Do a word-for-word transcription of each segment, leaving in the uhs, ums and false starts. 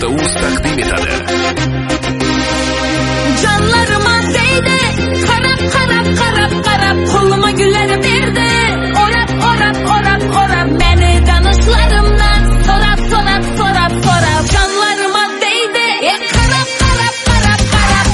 nuqta uz taqdim etadi. Canlarıma değdi, qarab qarab qarab qarab qo'lima gullar berdi. Orab orab orab orab meni danışlarımdan so'rab so'rab so'rab so'rab canlarıma değdi, e qarab qarab qarab qarab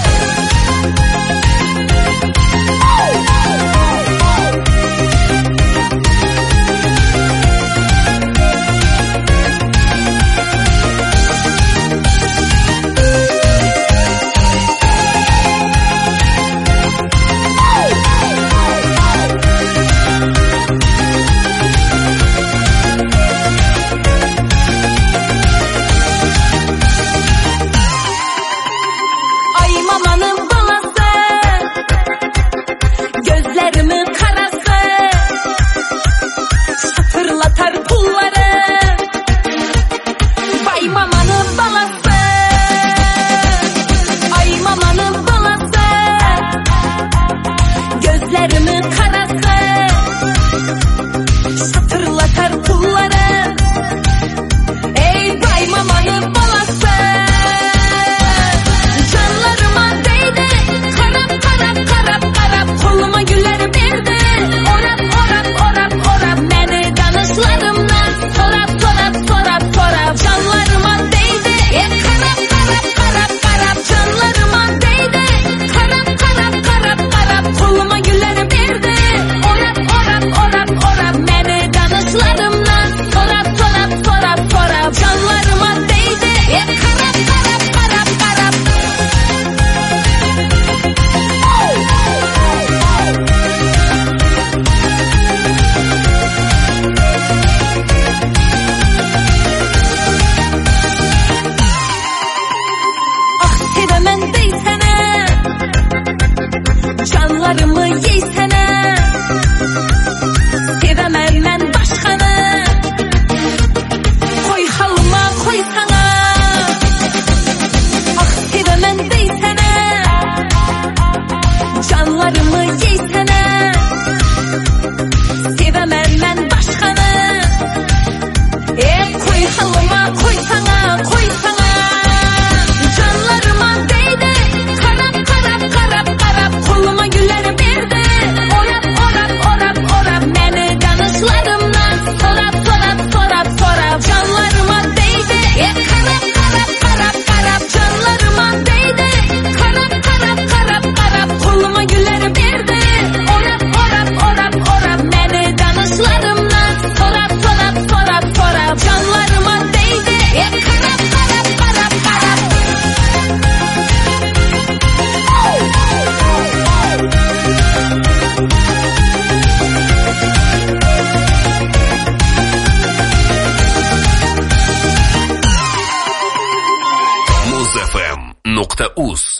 muz f m nuqta uz